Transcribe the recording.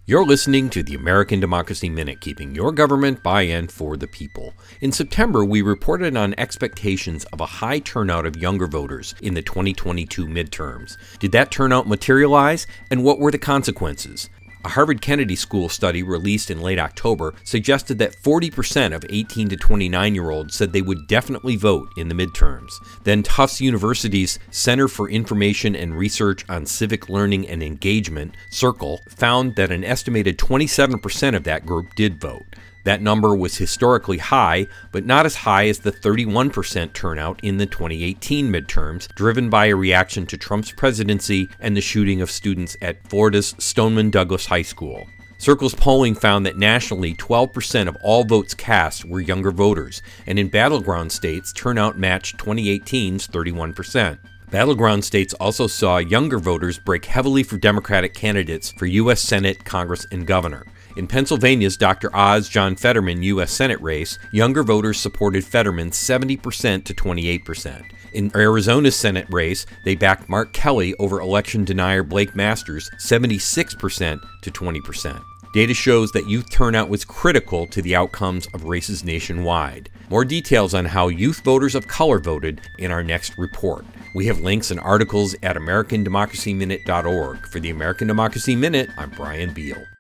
You're listening to the American Democracy Minute, keeping your government by and for the people. In September, we reported on expectations of a high turnout of younger voters in the 2022 midterms. Did that turnout materialize, and what were the consequences? A Harvard Kennedy School study released in late October suggested that 40% of 18 to 29-year-olds said they would definitely vote in the midterms. Then Tufts University's Center for Information and Research on Civic Learning and Engagement, CIRCLE, found that an estimated 27% of that group did vote. That number was historically high, but not as high as the 31% turnout in the 2018 midterms, driven by a reaction to Trump's presidency and the shooting of students at Florida's Stoneman Douglas High School. CIRCLE's polling found that nationally, 12% of all votes cast were younger voters, and in battleground states, turnout matched 2018's 31%. Battleground states also saw younger voters break heavily for Democratic candidates for U.S. Senate, Congress, and governor. In Pennsylvania's Dr. Oz John Fetterman U.S. Senate race, younger voters supported Fetterman 70% to 28%. In Arizona's Senate race, they backed Mark Kelly over election denier Blake Masters 76% to 20%. Data shows that youth turnout was critical to the outcomes of races nationwide. More details on how youth voters of color voted in our next report. We have links and articles at AmericanDemocracyMinute.org. For the American Democracy Minute, I'm Brian Beal.